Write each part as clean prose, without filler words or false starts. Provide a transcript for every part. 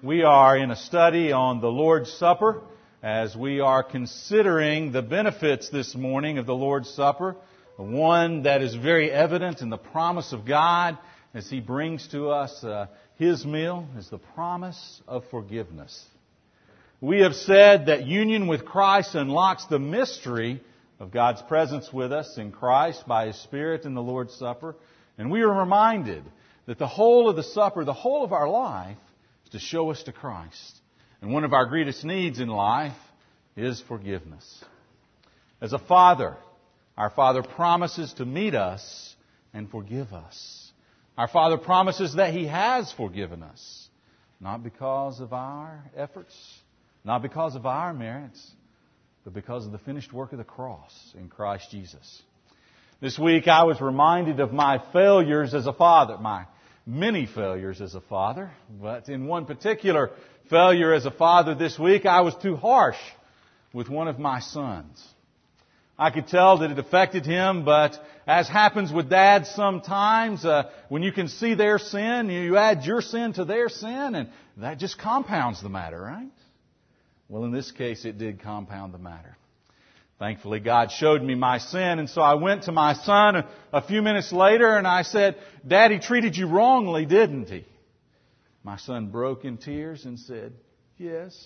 We are in a study on the Lord's Supper as we are considering the benefits this morning of the Lord's Supper, one that is very evident in the promise of God as He brings to us His meal, is the promise of forgiveness. We have said that union with Christ unlocks the mystery of God's presence with us in Christ by His Spirit in the Lord's Supper. And we are reminded that the whole of the supper, the whole of our life, is to show us to Christ. And one of our greatest needs in life is forgiveness. As a father, our Father promises to meet us and forgive us. Our Father promises that He has forgiven us, not because of our efforts, not because of our merits, but because of the finished work of the cross in Christ Jesus. This week I was reminded of my failures as a father, my many failures as a father, but in one particular failure as a father this week, I was too harsh with one of my sons. I could tell that it affected him, but as happens with dads sometimes, when you can see their sin, you add your sin to their sin, and that just compounds the matter, right? Well, in this case, it did compound the matter. Thankfully, God showed me my sin, and so I went to my son a few minutes later, and I said, "Daddy treated you wrongly, didn't he?" My son broke in tears and said, "Yes."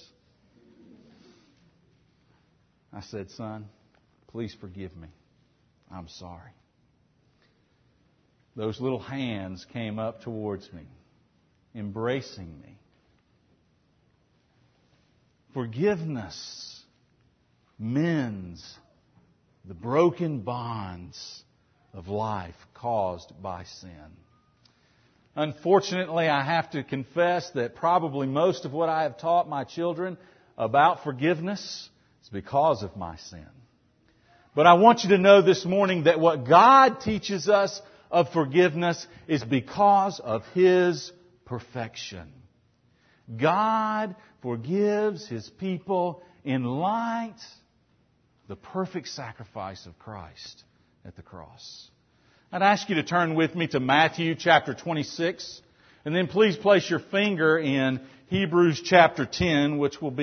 I said, "Son, please forgive me. I'm sorry." Those little hands came up towards me, embracing me. Forgiveness mends the broken bonds of life caused by sin. Unfortunately, I have to confess that probably most of what I have taught my children about forgiveness is because of my sin. But I want you to know this morning that what God teaches us of forgiveness is because of His perfection. God forgives His people in light of the perfect sacrifice of Christ at the cross. I'd ask you to turn with me to Matthew chapter 26, and then please place your finger in Hebrews chapter 10, which will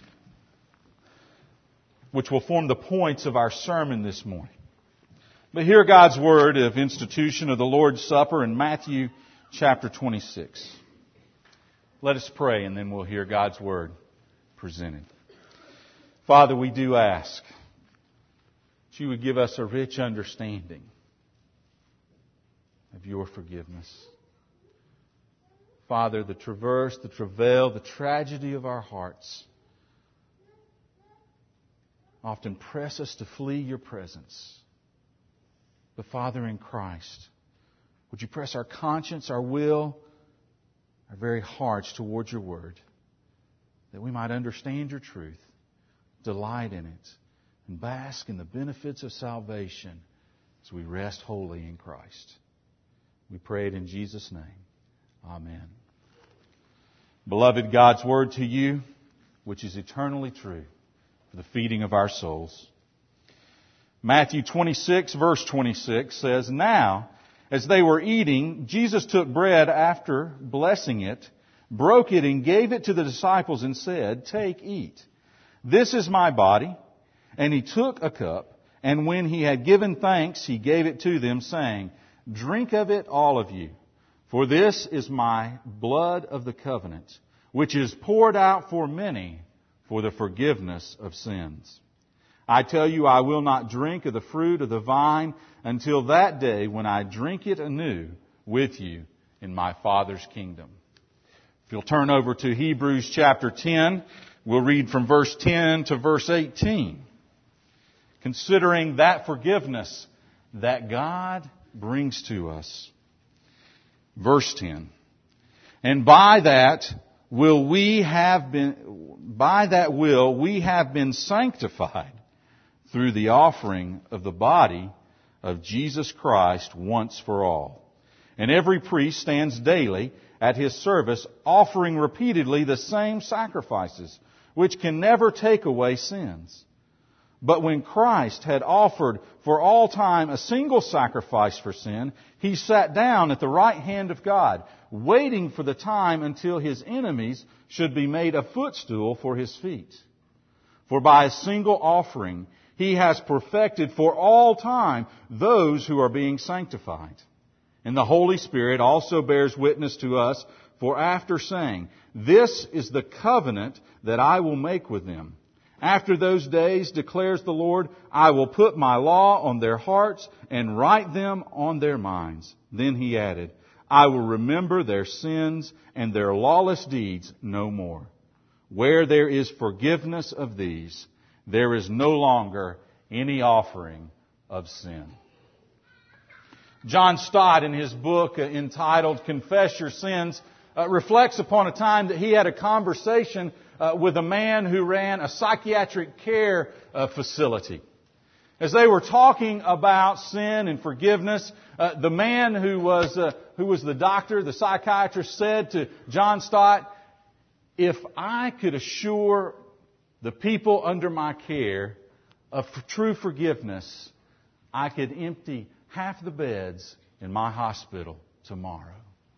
form the points of our sermon this morning. But hear God's word of institution of the Lord's Supper in Matthew chapter 26. Let us pray, and then we'll hear God's word presented. Father, we do ask that You would give us a rich understanding of Your forgiveness. Father, the traverse, the travail, the tragedy of our hearts often press us to flee Your presence. But Father, in Christ, would You press our conscience, our will, our very hearts towards Your word, that we might understand Your truth, delight in it, and bask in the benefits of salvation as we rest wholly in Christ. We pray it in Jesus' name. Amen. Beloved, God's word to you, which is eternally true, for the feeding of our souls. Matthew 26, verse 26 says, "Now, as they were eating, Jesus took bread after blessing it, broke it, and gave it to the disciples and said, 'Take, eat. This is my body.' And He took a cup, and when He had given thanks, He gave it to them, saying, 'Drink of it, all of you, for this is my blood of the covenant, which is poured out for many for the forgiveness of sins. I tell you, I will not drink of the fruit of the vine until that day when I drink it anew with you in my Father's kingdom.'" If you'll turn over to Hebrews chapter 10, we'll read from verse 10 to verse 18. Considering that forgiveness that God brings to us. Verse 10. "And by that will we have been sanctified through the offering of the body of Jesus Christ once for all. And every priest stands daily at his service, offering repeatedly the same sacrifices, which can never take away sins. But when Christ had offered for all time a single sacrifice for sin, He sat down at the right hand of God, waiting for the time until His enemies should be made a footstool for His feet. For by a single offering He has perfected for all time those who are being sanctified. And the Holy Spirit also bears witness to us, for after saying, "This is the covenant that I will make with them. After those days, declares the Lord, I will put my law on their hearts and write them on their minds." Then He added, "I will remember their sins and their lawless deeds no more. Where there is forgiveness of these, there is no longer any offering of sin." John Stott, in his book entitled Confess Your Sins, reflects upon a time that he had a conversation with a man who ran a psychiatric care facility. As they were talking about sin and forgiveness, the man who was the doctor, the psychiatrist, said to John Stott, "If I could assure the people under my care of true forgiveness, I could empty half the beds in my hospital tomorrow."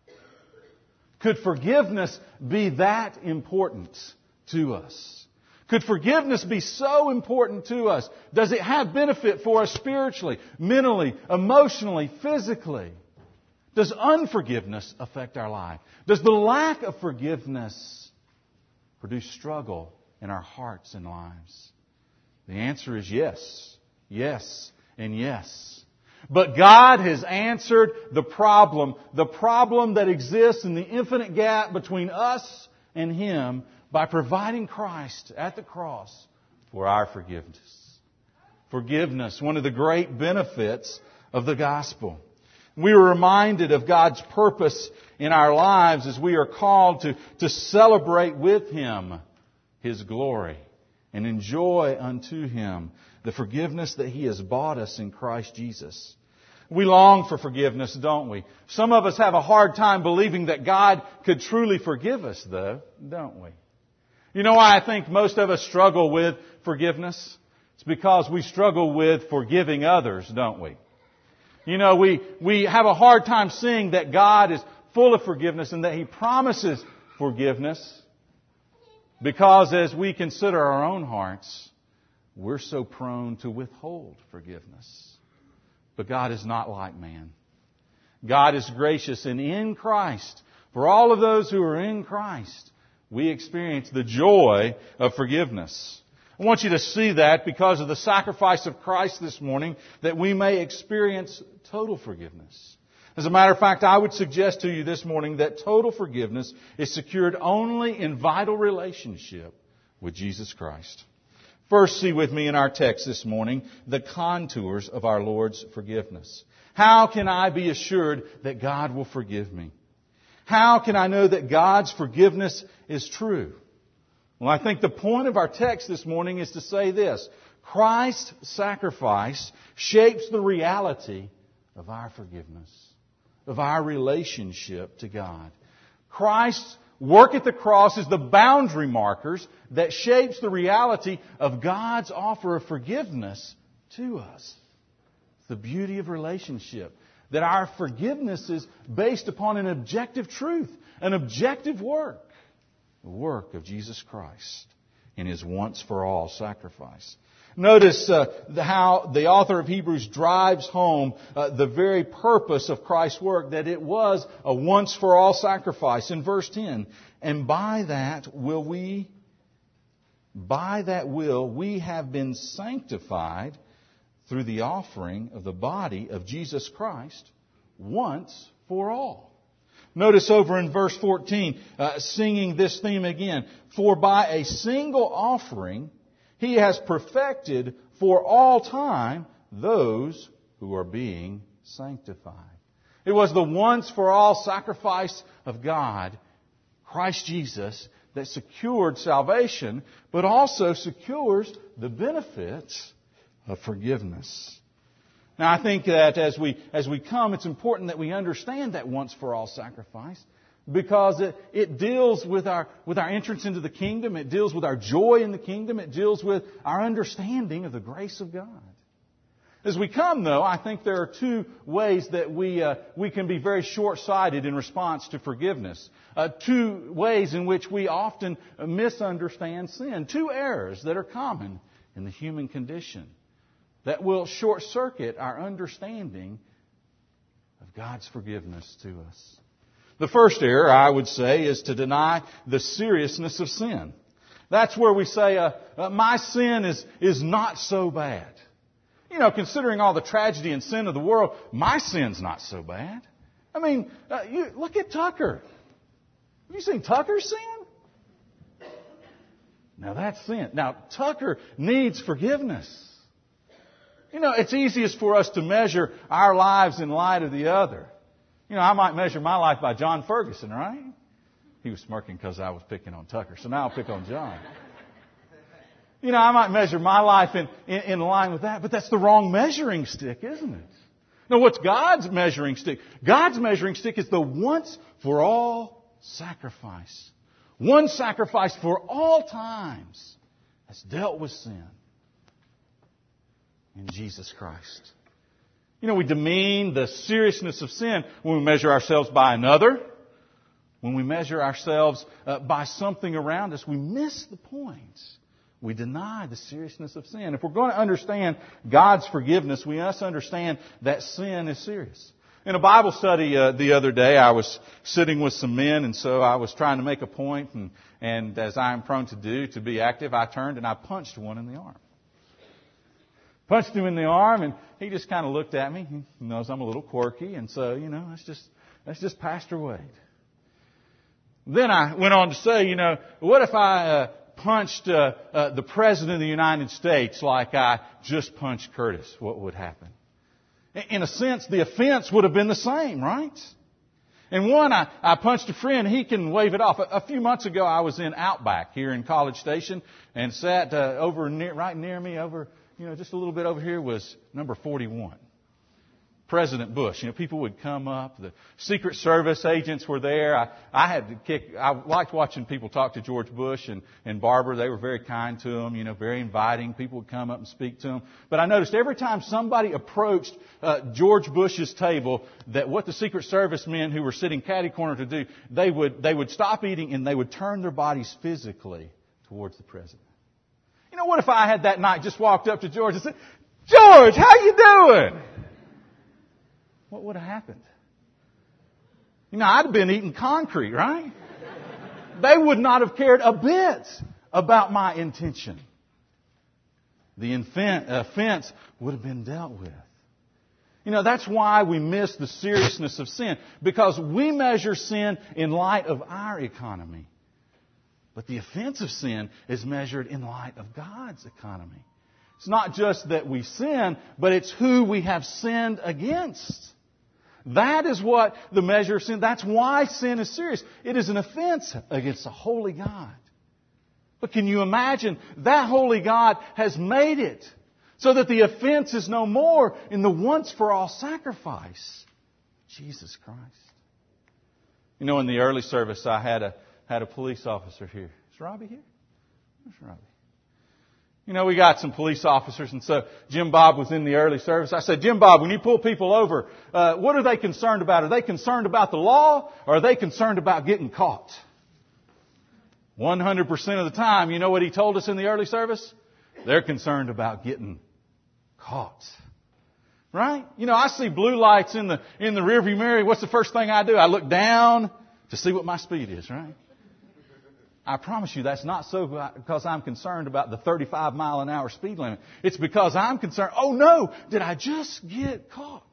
Could forgiveness be that important to us? Could forgiveness be so important to us? Does it have benefit for us spiritually, mentally, emotionally, physically? Does unforgiveness affect our life? Does the lack of forgiveness produce struggle in our hearts and lives? The answer is yes, yes, and yes. But God has answered the problem that exists in the infinite gap between us and Him, by providing Christ at the cross for our forgiveness. Forgiveness, one of the great benefits of the gospel. We are reminded of God's purpose in our lives as we are called to celebrate with Him His glory and enjoy unto Him the forgiveness that He has bought us in Christ Jesus. We long for forgiveness, don't we? Some of us have a hard time believing that God could truly forgive us, though, don't we? You know why I think most of us struggle with forgiveness? It's because we struggle with forgiving others, don't we? You know, we have a hard time seeing that God is full of forgiveness and that He promises forgiveness, because as we consider our own hearts, we're so prone to withhold forgiveness. But God is not like man. God is gracious, and in Christ, for all of those who are in Christ, we experience the joy of forgiveness. I want you to see that because of the sacrifice of Christ this morning, that we may experience total forgiveness. As a matter of fact, I would suggest to you this morning that total forgiveness is secured only in vital relationship with Jesus Christ. First, see with me in our text this morning the contours of our Lord's forgiveness. How can I be assured that God will forgive me? How can I know that God's forgiveness is true? Well, I think the point of our text this morning is to say this: Christ's sacrifice shapes the reality of our forgiveness, of our relationship to God. Christ's work at the cross is the boundary markers that shapes the reality of God's offer of forgiveness to us. The beauty of relationship, that our forgiveness is based upon an objective truth, an objective work, the work of Jesus Christ in His once-for-all sacrifice. Notice how the author of Hebrews drives home the very purpose of Christ's work, that it was a once-for-all sacrifice. In verse 10, and by that will we have been sanctified through the offering of the body of Jesus Christ once for all. Notice over in verse 14, singing this theme again, for by a single offering He has perfected for all time those who are being sanctified. It was the once-for-all sacrifice of God, Christ Jesus, that secured salvation, but also secures the benefits of forgiveness. Now, I think that as we come, it's important that we understand that once-for-all sacrifice, because it deals with our entrance into the kingdom. It deals with our joy in the kingdom. It deals with our understanding of the grace of God. As we come, though, I think there are two ways that we can be very short-sighted in response to forgiveness. Two ways in which we often misunderstand sin. Two errors that are common in the human condition that will short-circuit our understanding of God's forgiveness to us. The first error, I would say, is to deny the seriousness of sin. That's where we say, my sin is not so bad. You know, considering all the tragedy and sin of the world, my sin's not so bad. I mean, look at Tucker. Have you seen Tucker's sin? Now that's sin. Now, Tucker needs forgiveness. You know, it's easiest for us to measure our lives in light of the other. You know, I might measure my life by John Ferguson, right? He was smirking because I was picking on Tucker, so now I'll pick on John. You know, I might measure my life in line with that, but that's the wrong measuring stick, isn't it? Now, what's God's measuring stick? God's measuring stick is the once-for-all sacrifice. One sacrifice for all times has dealt with sin in Jesus Christ. You know, we demean the seriousness of sin when we measure ourselves by another. When we measure ourselves by something around us, we miss the point. We deny the seriousness of sin. If we're going to understand God's forgiveness, we must understand that sin is serious. In a Bible study the other day, I was sitting with some men, and so I was trying to make a point, and as I am prone to do, to be active, I turned and I punched one in the arm. Punched him in the arm, and he just kind of looked at me. He knows I'm a little quirky, and so, you know, that's just Pastor Wade. Then I went on to say, you know, what if I punched the President of the United States like I just punched Curtis? What would happen? In a sense, the offense would have been the same, right? And one, I punched a friend. He can wave it off. A few months ago, I was in Outback here in College Station and sat right near me over, you know, just a little bit over here was number 41. President Bush. You know, people would come up. The Secret Service agents were there. I liked watching people talk to George Bush and Barbara. They were very kind to him, you know, very inviting. People would come up and speak to him. But I noticed every time somebody approached George Bush's table, that what the Secret Service men who were sitting catty corner to do, they would stop eating and they would turn their bodies physically towards the president. You know, what if I had that night just walked up to George and said, "George, how you doing?" What would have happened? You know, I'd have been eating concrete, right? They would not have cared a bit about my intention. The offense would have been dealt with. You know, that's why we miss the seriousness of sin, because we measure sin in light of our economy. But the offense of sin is measured in light of God's economy. It's not just that we sin, but it's who we have sinned against. That is what the measure of sin, that's why sin is serious. It is an offense against a holy God. But can you imagine, that holy God has made it so that the offense is no more in the once-for-all sacrifice, Jesus Christ. You know, in the early service, I had a police officer here. Is Robbie here? Where's Robbie? You know, we got some police officers, and so Jim Bob was in the early service. I said, "Jim Bob, when you pull people over, what are they concerned about? Are they concerned about the law, or are they concerned about getting caught?" 100% of the time, you know what he told us in the early service? They're concerned about getting caught. Right? You know, I see blue lights in the rearview mirror. What's the first thing I do? I look down to see what my speed is, right? I promise you that's not so because I'm concerned about the 35 mile an hour speed limit. It's because I'm concerned, oh no, did I just get caught?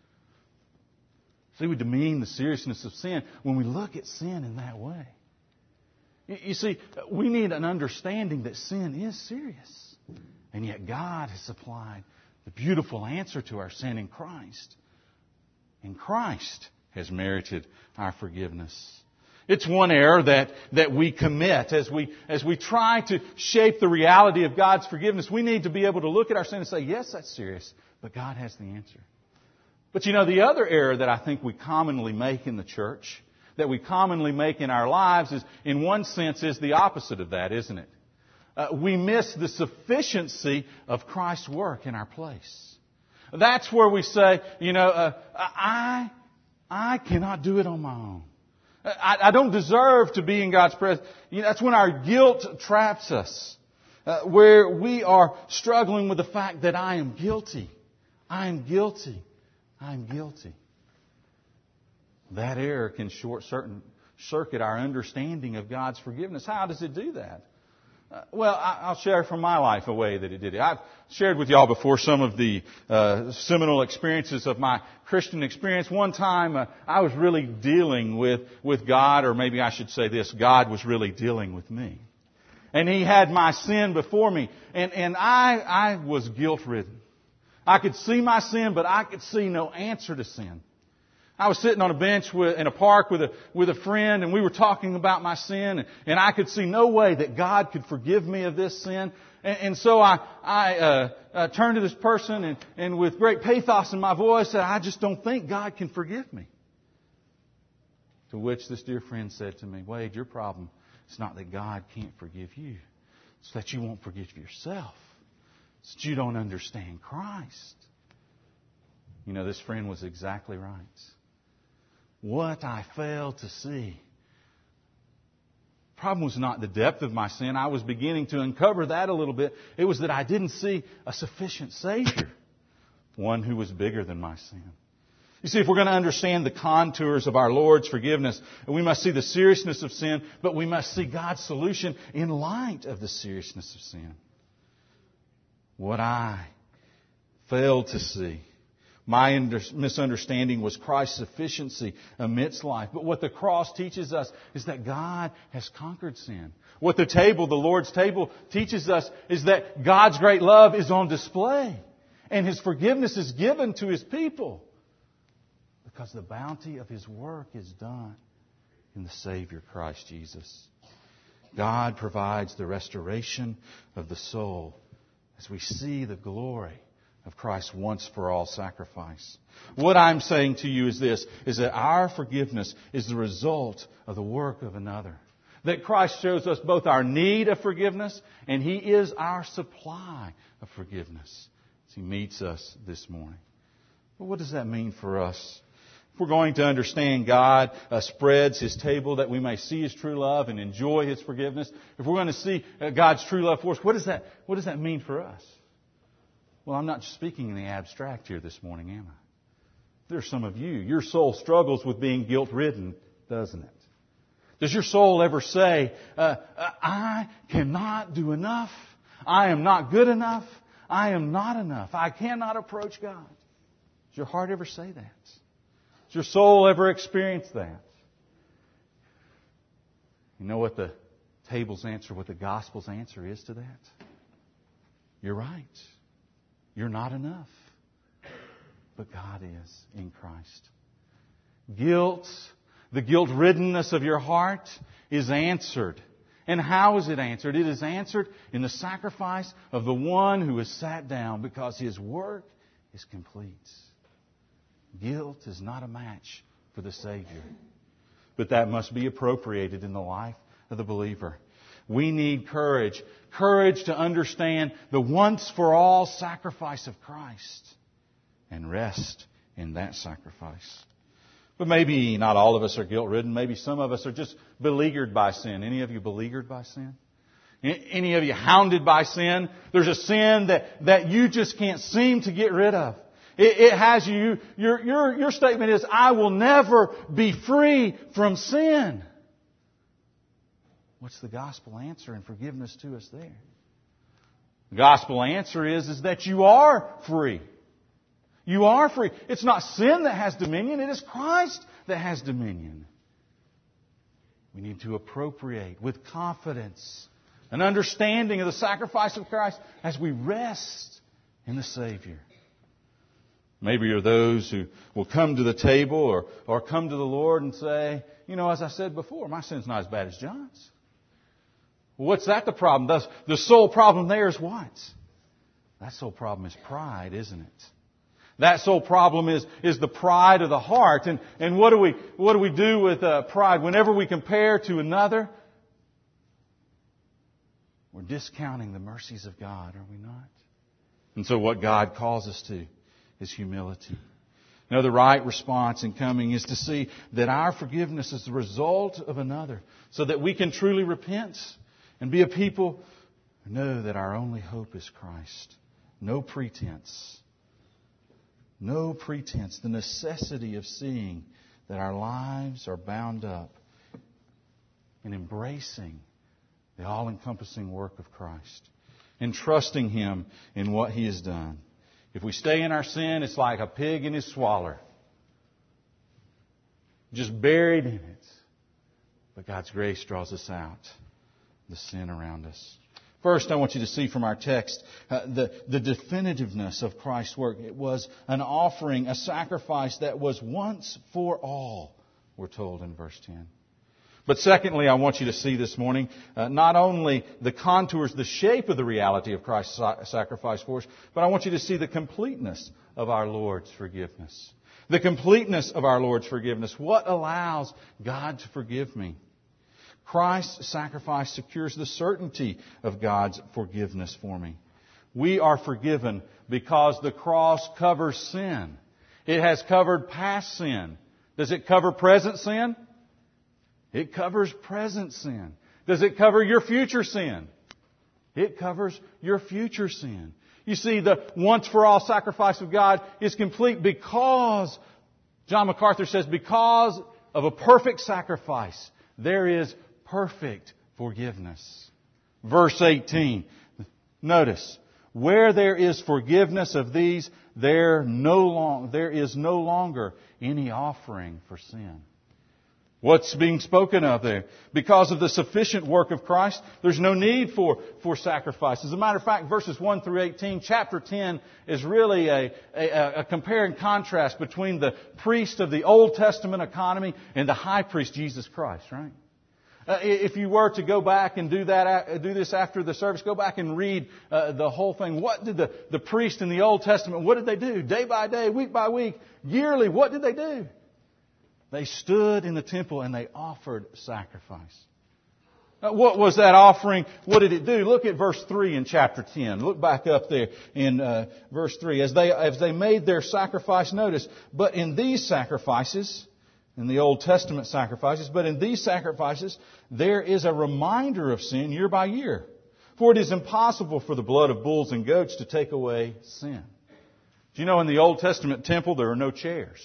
See, we demean the seriousness of sin when we look at sin in that way. You see, we need an understanding that sin is serious. And yet God has supplied the beautiful answer to our sin in Christ. And Christ has merited our forgiveness. It's one error that we commit as we try to shape the reality of God's forgiveness. We need to be able to look at our sin and say, yes, that's serious, but God has the answer. But you know, the other error that I think we commonly make in the church, that we commonly make in our lives is, in one sense, is the opposite of that, isn't it? We miss the sufficiency of Christ's work in our place. That's where we say, I cannot do it on my own. I don't deserve to be in God's presence. That's when our guilt traps us. Where we are struggling with the fact that I am guilty. I am guilty. I am guilty. That error can short-circuit our understanding of God's forgiveness. How does it do that? I'll share from my life a way that it did it. I've shared with y'all before some of the seminal experiences of my Christian experience. One time I was really dealing with God, or maybe I should say this, God was really dealing with me. And He had my sin before me. And I was guilt-ridden. I could see my sin, but I could see no answer to sin. I was sitting on a bench in a park with a friend, and we were talking about my sin, and I could see no way that God could forgive me of this sin. And so I turned to this person, and with great pathos in my voice, said, I just don't think God can forgive me. To which this dear friend said to me, Wade, your problem is not that God can't forgive you. It's that you won't forgive yourself. It's that you don't understand Christ. This friend was exactly right. What I failed to see. The problem was not the depth of my sin. I was beginning to uncover that a little bit. It was that I didn't see a sufficient Savior. One who was bigger than my sin. You see, if we're going to understand the contours of our Lord's forgiveness, we must see the seriousness of sin, but we must see God's solution in light of the seriousness of sin. What I failed to see, my misunderstanding was Christ's sufficiency amidst life. But what the cross teaches us is that God has conquered sin. What the Lord's table, teaches us is that God's great love is on display. And His forgiveness is given to His people. Because the bounty of His work is done in the Savior, Christ Jesus. God provides the restoration of the soul as we see the glory of Christ's once-for-all sacrifice. What I'm saying to you is this, is that our forgiveness is the result of the work of another. That Christ shows us both our need of forgiveness and He is our supply of forgiveness as He meets us this morning. But what does that mean for us? If we're going to understand God spreads His table that we may see His true love and enjoy His forgiveness, if we're going to see God's true love for us, what does that mean for us? Well, I'm not speaking in the abstract here this morning, am I? There's some of you, your soul struggles with being guilt-ridden, doesn't it? Does your soul ever say, I cannot do enough, I am not good enough, I am not enough, I cannot approach God? Does your heart ever say that? Does your soul ever experience that? You know what the table's answer, what the gospel's answer is to that? You're right. You're not enough. But God is in Christ. Guilt, the guilt-riddenness of your heart is answered. And how is it answered? It is answered in the sacrifice of the one who has sat down because His work is complete. Guilt is not a match for the Savior. But that must be appropriated in the life of the believer. We need courage. Courage to understand the once-for-all sacrifice of Christ and rest in that sacrifice. But maybe not all of us are guilt-ridden. Maybe some of us are just beleaguered by sin. Any of you beleaguered by sin? Any of you hounded by sin? There's a sin that you just can't seem to get rid of. It has you. Your statement is, I will never be free from sin. What's the gospel answer and forgiveness to us there? The gospel answer is that you are free. You are free. It's not sin that has dominion. It is Christ that has dominion. We need to appropriate with confidence an understanding of the sacrifice of Christ as we rest in the Savior. Maybe you're those who will come to the table or come to the Lord and say, as I said before, my sin's not as bad as John's. Well, what's that the problem? The sole problem there is what? That sole problem is pride, isn't it? That sole problem is the pride of the heart. And what do we do with pride? Whenever we compare to another, we're discounting the mercies of God, are we not? And so what God calls us to is humility. Now, the right response in coming is to see that our forgiveness is the result of another, so that we can truly repent and be a people who know that our only hope is Christ. No pretense. No pretense. The necessity of seeing that our lives are bound up in embracing the all-encompassing work of Christ and trusting Him in what He has done. If we stay in our sin, it's like a pig in his swaller. Just buried in it. But God's grace draws us out, the sin around us. First, I want you to see from our text the definitiveness of Christ's work. It was an offering, a sacrifice that was once for all, we're told in verse 10. But secondly, I want you to see this morning not only the contours, the shape of the reality of Christ's sacrifice for us, but I want you to see the completeness of our Lord's forgiveness. The completeness of our Lord's forgiveness. What allows God to forgive me? Christ's sacrifice secures the certainty of God's forgiveness for me. We are forgiven because the cross covers sin. It has covered past sin. Does it cover present sin? It covers present sin. Does it cover your future sin? It covers your future sin. You see, the once-for-all sacrifice of God is complete because, John MacArthur says, because of a perfect sacrifice, there is perfect forgiveness. Verse 18. Notice, where there is forgiveness of these, there is no longer any offering for sin. What's being spoken of there? Because of the sufficient work of Christ, there's no need for sacrifice. As a matter of fact, verses 1 through 18, chapter 10 is really a compare and contrast between the priest of the Old Testament economy and the high priest, Jesus Christ, right? If you were to go back and do this after the service, go back and read the whole thing. What did the priest in the Old Testament, what did they do? Day by day, week by week, yearly, what did they do? They stood in the temple and they offered sacrifice. Now, what was that offering? What did it do? Look at verse 3 in chapter 10. Look back up there in verse 3. As they made their sacrifice, notice, but in these sacrifices, in the Old Testament sacrifices, but in these sacrifices, there is a reminder of sin year by year. For it is impossible for the blood of bulls and goats to take away sin. Do you know in the Old Testament temple there are no chairs?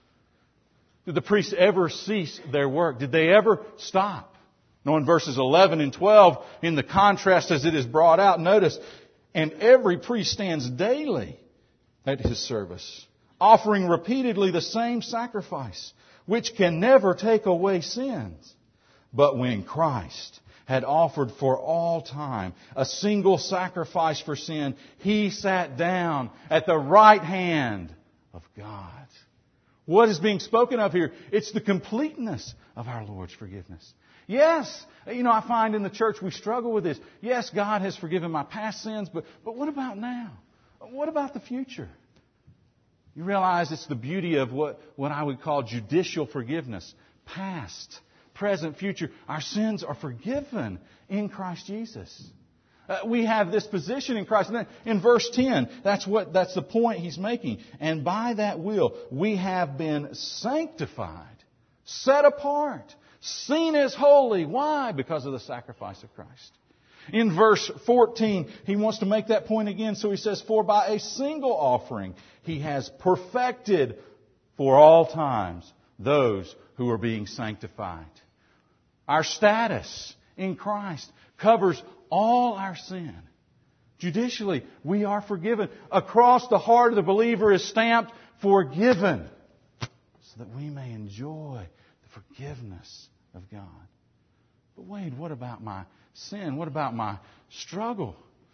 Did the priests ever cease their work? Did they ever stop? No, in verses 11 and 12, in the contrast as it is brought out, notice, and every priest stands daily at his service, offering repeatedly the same sacrifice, which can never take away sins. But when Christ had offered for all time a single sacrifice for sin, He sat down at the right hand of God. What is being spoken of here? It's the completeness of our Lord's forgiveness. Yes, I find in the church we struggle with this. Yes, God has forgiven my past sins, but what about now? What about the future? You realize it's the beauty of what I would call judicial forgiveness. Past, present, future. Our sins are forgiven in Christ Jesus. We have this position in Christ. And in verse 10, that's the point he's making. And by that will, we have been sanctified, set apart, seen as holy. Why? Because of the sacrifice of Christ. In verse 14, he wants to make that point again. So he says, for by a single offering, He has perfected for all times those who are being sanctified. Our status in Christ covers all our sin. Judicially, we are forgiven. Across the heart of the believer is stamped forgiven, so that we may enjoy the forgiveness of God. But Wade, what about my sin? What about my struggle?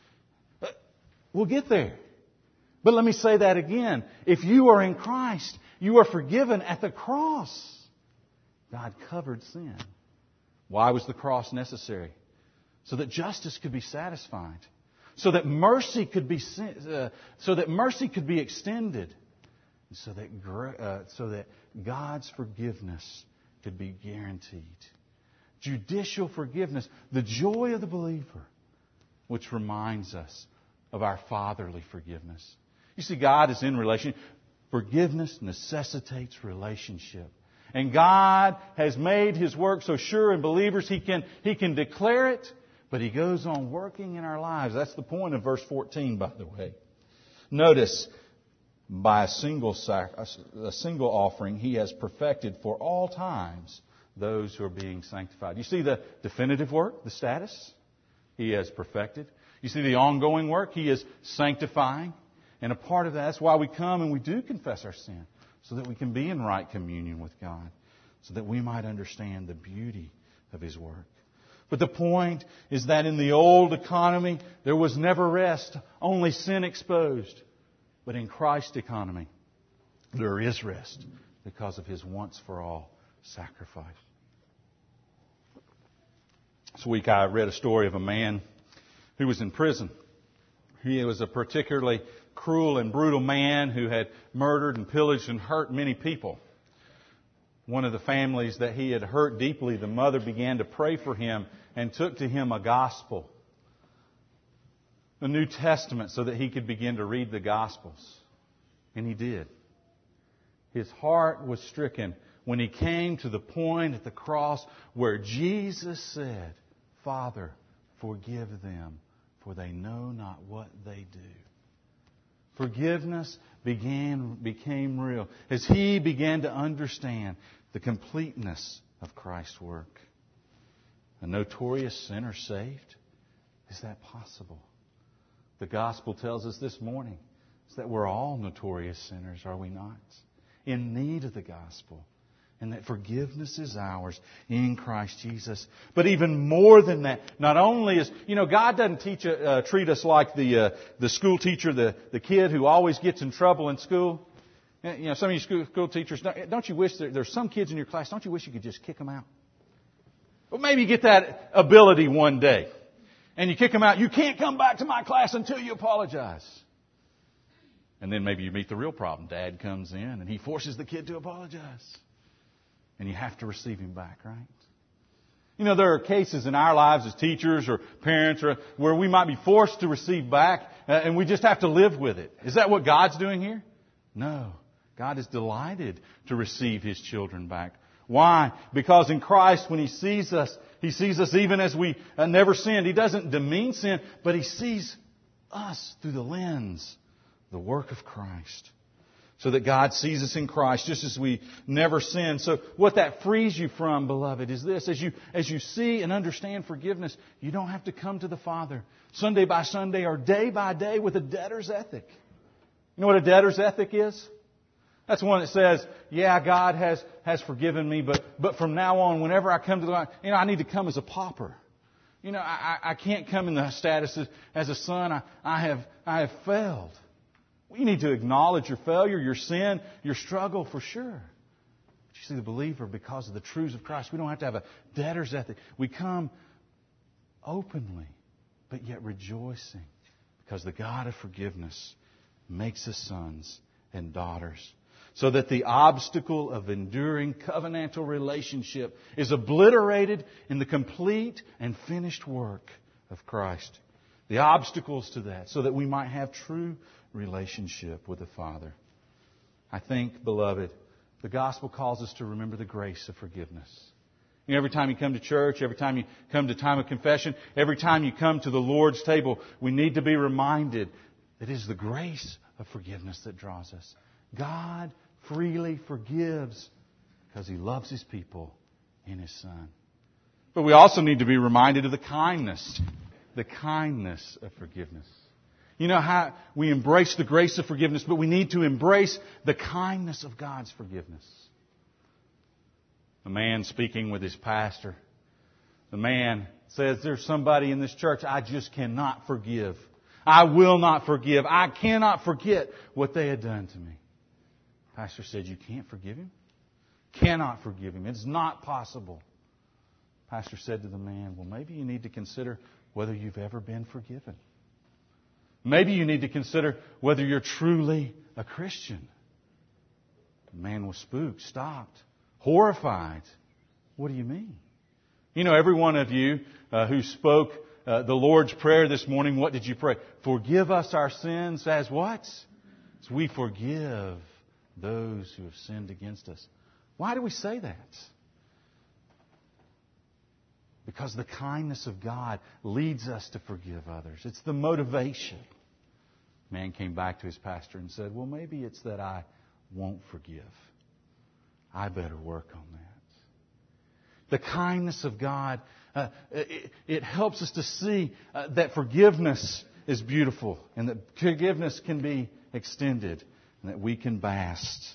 We'll get there. But let me say that again. If you are in Christ, you are forgiven at the cross. God covered sin. Why was the cross necessary? So that justice could be satisfied. So that mercy could be extended. so that God's forgiveness could be guaranteed. Judicial forgiveness, the joy of the believer, which reminds us of our fatherly forgiveness. You see, God is in relationship. Forgiveness necessitates relationship. And God has made His work so sure in believers, He can declare it, but He goes on working in our lives. That's the point of verse 14, by the way. Notice, by a single offering, He has perfected for all times those who are being sanctified. You see the definitive work, the status? He has perfected. You see the ongoing work? He is sanctifying. And a part of that's why we come and we do confess our sin, so that we can be in right communion with God, so that we might understand the beauty of His work. But the point is that in the old economy, there was never rest, only sin exposed. But in Christ's economy, there is rest because of His once-for-all sacrifice. This week I read a story of a man who was in prison. He was a particularly cruel and brutal man who had murdered and pillaged and hurt many people. One of the families that he had hurt deeply, the mother began to pray for him and took to him a gospel, the New Testament, so that he could begin to read the Gospels. And he did. His heart was stricken when he came to the point at the cross where Jesus said, "Father, forgive them, for they know not what they do." Forgiveness became real as he began to understand the completeness of Christ's work. A notorious sinner saved? Is that possible? The gospel tells us this morning is that we're all notorious sinners, are we not? In need of the gospel. And that forgiveness is ours in Christ Jesus. But even more than that, not only is, God doesn't treat us like the school teacher, the kid who always gets in trouble in school. Some of you school teachers, don't you wish there's some kids in your class, don't you wish you could just kick them out? Well, maybe you get that ability one day. And you kick them out. You can't come back to my class until you apologize. And then maybe you meet the real problem. Dad comes in and he forces the kid to apologize. And you have to receive him back, right? There are cases in our lives as teachers or parents where we might be forced to receive back and we just have to live with it. Is that what God's doing here? No. God is delighted to receive His children back. Why? Because in Christ, when He sees us even as we never sinned. He doesn't demean sin, but He sees us through the lens, the work of Christ. So that God sees us in Christ just as we never sinned. So what that frees you from, beloved, is this. As you see and understand forgiveness, you don't have to come to the Father Sunday by Sunday or day by day with a debtor's ethic. You know what a debtor's ethic is? That's one that says, yeah, God has forgiven me, but from now on, whenever I come to the Lord, I need to come as a pauper. I can't come in the status as a son. I have failed. You need to acknowledge your failure, your sin, your struggle for sure. But you see, the believer, because of the truths of Christ, we don't have to have a debtor's ethic. We come openly, but yet rejoicing, because the God of forgiveness makes us sons and daughters. So that the obstacle of enduring covenantal relationship is obliterated in the complete and finished work of Christ. The obstacles to that, so that we might have true relationship with the Father. I think, beloved, the gospel calls us to remember the grace of forgiveness. Every time you come to church, every time you come to time of confession, every time you come to the Lord's table, we need to be reminded that it is the grace of forgiveness that draws us. God freely forgives because He loves His people in His Son. But we also need to be reminded of the kindness of forgiveness. How we embrace the grace of forgiveness, but we need to embrace the kindness of God's forgiveness. A man speaking with his pastor, the man says, there's somebody in this church I just cannot forgive. I will not forgive. I cannot forget what they had done to me. Pastor said, you can't forgive him? Cannot forgive him. It's not possible. Pastor said to the man, well, maybe you need to consider whether you've ever been forgiven. Maybe you need to consider whether you're truly a Christian. The man was spooked, stopped, horrified. What do you mean? You know, every one of you who spoke the Lord's Prayer this morning, what did you pray? Forgive us our sins as what? As we forgive those who have sinned against us. Why do we say that? Because the kindness of God leads us to forgive others. It's the motivation. Man came back to his pastor and said, well, maybe it's that I won't forgive. I better work on that. The kindness of God, it helps us to see that forgiveness is beautiful and that forgiveness can be extended and that we can bask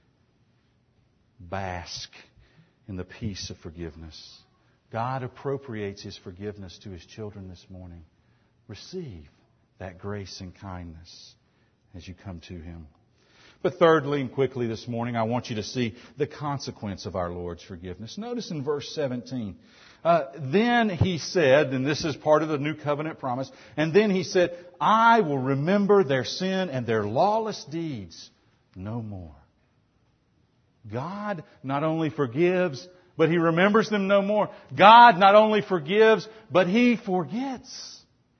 in the peace of forgiveness. God appropriates His forgiveness to His children this morning. Receive that grace and kindness as you come to Him. But thirdly and quickly this morning, I want you to see the consequence of our Lord's forgiveness. Notice in verse 17, then He said, and this is part of the new covenant promise, and then He said, I will remember their sin and their lawless deeds no more. God not only forgives, but He remembers them no more. God not only forgives, but He forgets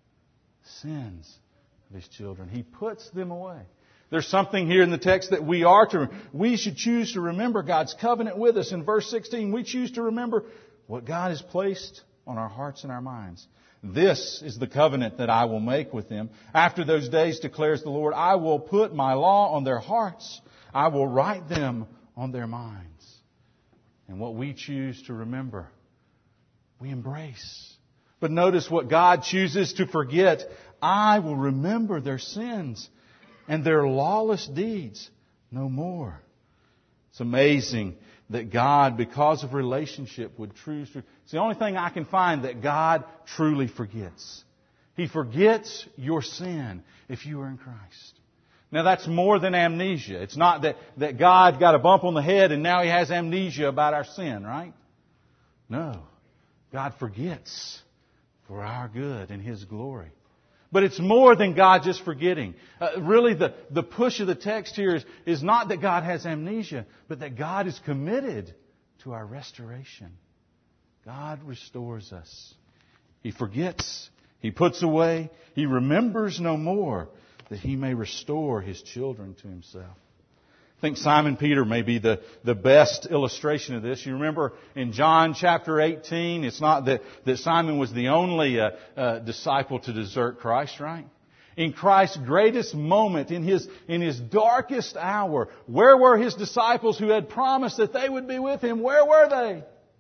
sins of His children. He puts them away. There's something here in the text that we should choose to remember God's covenant with us. In verse 16, we choose to remember what God has placed on our hearts and our minds. This is the covenant that I will make with them. After those days, declares the Lord, I will put my law on their hearts. I will write them on their minds. And what we choose to remember, we embrace. But notice what God chooses to forget. I will remember their sins and their lawless deeds no more. It's amazing that God, because of relationship, would choose to... It's the only thing I can find that God truly forgets. He forgets your sin if you are in Christ. Now that's more than amnesia. It's not that God got a bump on the head and now He has amnesia about our sin, right? No. God forgets for our good and His glory. But it's more than God just forgetting. Really, the push of the text here is not that God has amnesia, but that God is committed to our restoration. God restores us. He forgets. He puts away. He remembers no more, that He may restore His children to Himself. I think Simon Peter may be the best illustration of this. You remember in John chapter 18, it's not that Simon was the only disciple to desert Christ, right? In Christ's greatest moment, in His darkest hour, where were His disciples who had promised that they would be with Him? Where were they?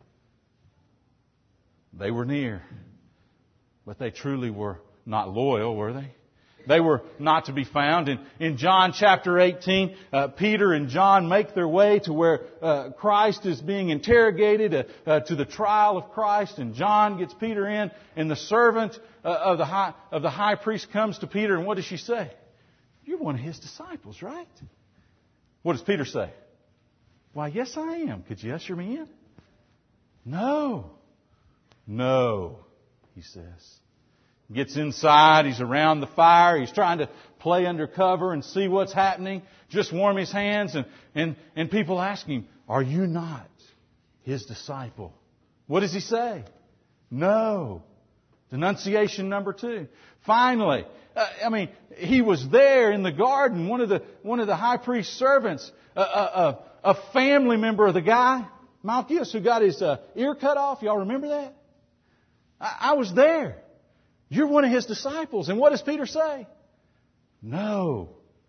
They were near. But they truly were not loyal, were they? They were not to be found. In John chapter 18, Peter and John make their way to where Christ is being interrogated, to the trial of Christ. And John gets Peter in, and the servant of the high priest comes to Peter, and what does she say? You're one of his disciples, right? What does Peter say? Why, yes, I am. Could you usher me in? No, he says. Gets inside, he's around the fire, he's trying to play undercover and see what's happening, just warm his hands, and people ask him, are you not his disciple? What does he say? No. Denunciation number 2. Finally, he was there in the garden, one of the high priest's servants, a family member of the guy, Malchus, who got his ear cut off. Y'all remember that? I was there. You're one of his disciples. And what does Peter say? No.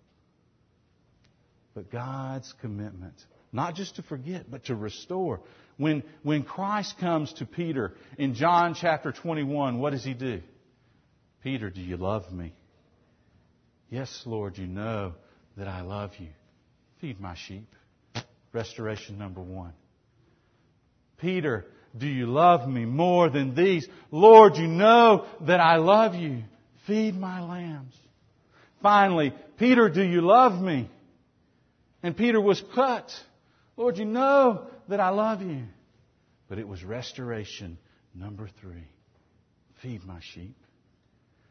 But God's commitment, not just to forget, but to restore. When Christ comes to Peter in John chapter 21, what does He do? Peter, do you love me? Yes, Lord, you know that I love you. Feed my sheep. Restoration number 1. Peter, do you love me more than these? Lord, you know that I love you. Feed my lambs. Finally, Peter, do you love me? And Peter was cut. Lord, you know that I love you. But it was restoration number 3. Feed my sheep.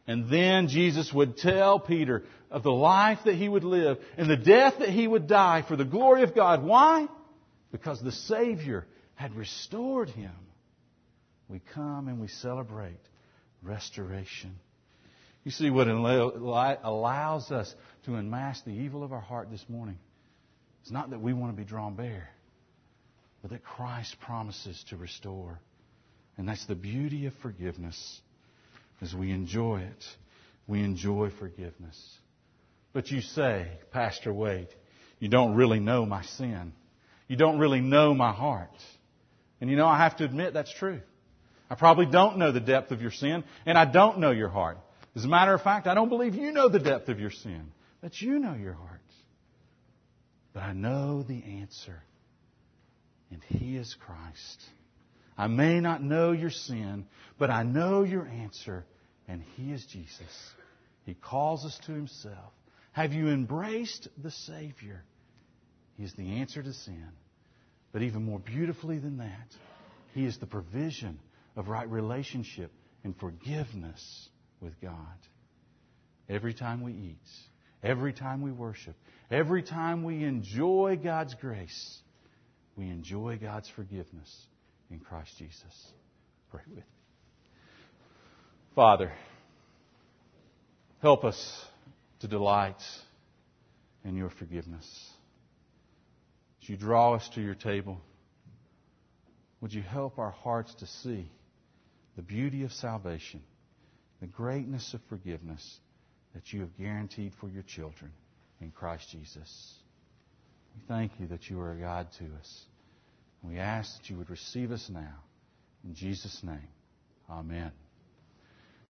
And then Jesus would tell Peter of the life that he would live and the death that he would die for the glory of God. Why? Because the Savior had restored him. We come and we celebrate restoration. You see what allows us to unmask the evil of our heart this morning? It's not that we want to be drawn bare, but that Christ promises to restore. And that's the beauty of forgiveness. As we enjoy it, we enjoy forgiveness. But you say, Pastor Wade, you don't really know my sin. You don't really know my heart. And you know, I have to admit that's true. I probably don't know the depth of your sin, and I don't know your heart. As a matter of fact, I don't believe you know the depth of your sin, that you know your heart. But I know the answer, and He is Christ. I may not know your sin, but I know your answer, and He is Jesus. He calls us to Himself. Have you embraced the Savior? He is the answer to sin. But even more beautifully than that, He is the provision of right relationship and forgiveness with God. Every time we eat, every time we worship, every time we enjoy God's grace, we enjoy God's forgiveness in Christ Jesus. Pray with me. Father, help us to delight in your forgiveness. As you draw us to your table, would you help our hearts to see the beauty of salvation, the greatness of forgiveness that you have guaranteed for your children in Christ Jesus. We thank you that you are a God to us. We ask that you would receive us now. In Jesus' name, amen.